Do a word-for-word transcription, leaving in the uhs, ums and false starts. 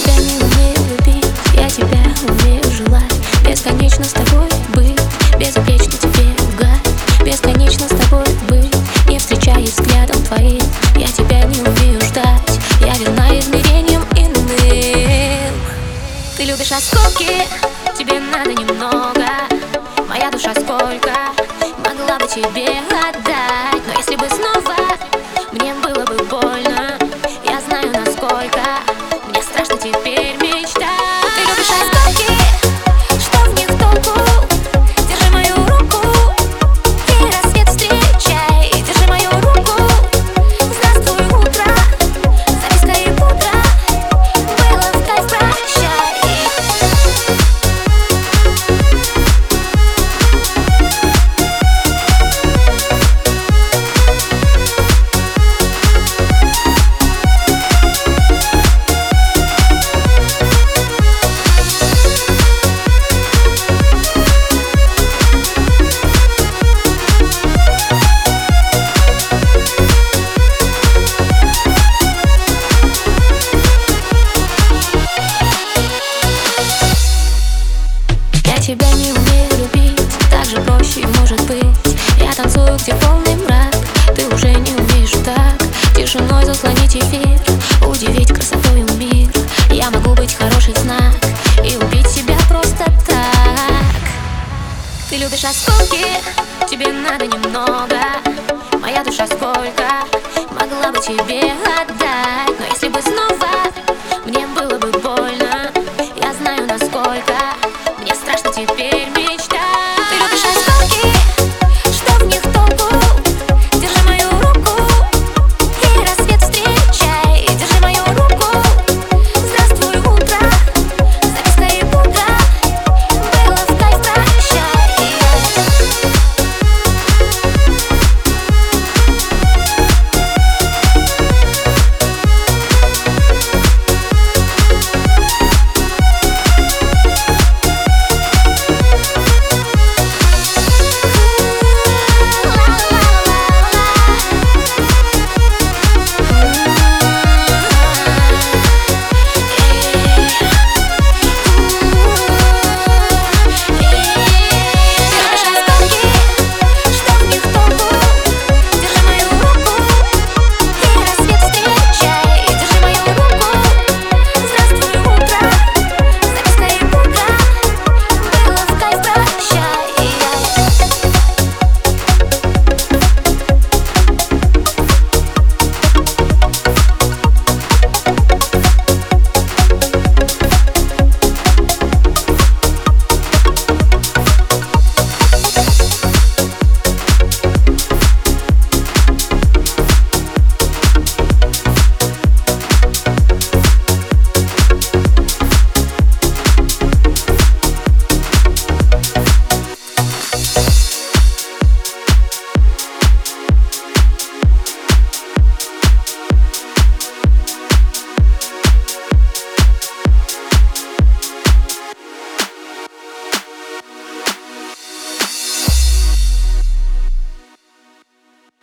тебя не умею любить, я тебя умею желать. Бесконечно с тобой быть, безупречно тебе лгать. Бесконечно с тобой быть, не встречаясь взглядом твоим. Я тебя не умею ждать, я верна измерениям иным. Ты любишь осколки, тебе надо немного. Моя душа сколько могла бы тебе отдать. Но если бы снова мне было бы больно, я знаю насколько мне страшно теперь мечтать. Ты любишь осколки, что в них толку? Держи мою руку и рассвет встречай. Держи мою руку, здравствуй утро, записка и пудра, было в кайф, прощай. Я тебя не умею любить, так же проще может быть. Я танцую, где полный мрак, ты уже не умеешь так тишиной заслонить эфир, удивить красотою мир. Я могу быть хороший знак и убить себя просто так. Ты любишь осколки, тебе надо немного. Моя душа сколько могла бы тебе отдать. Но если бы снова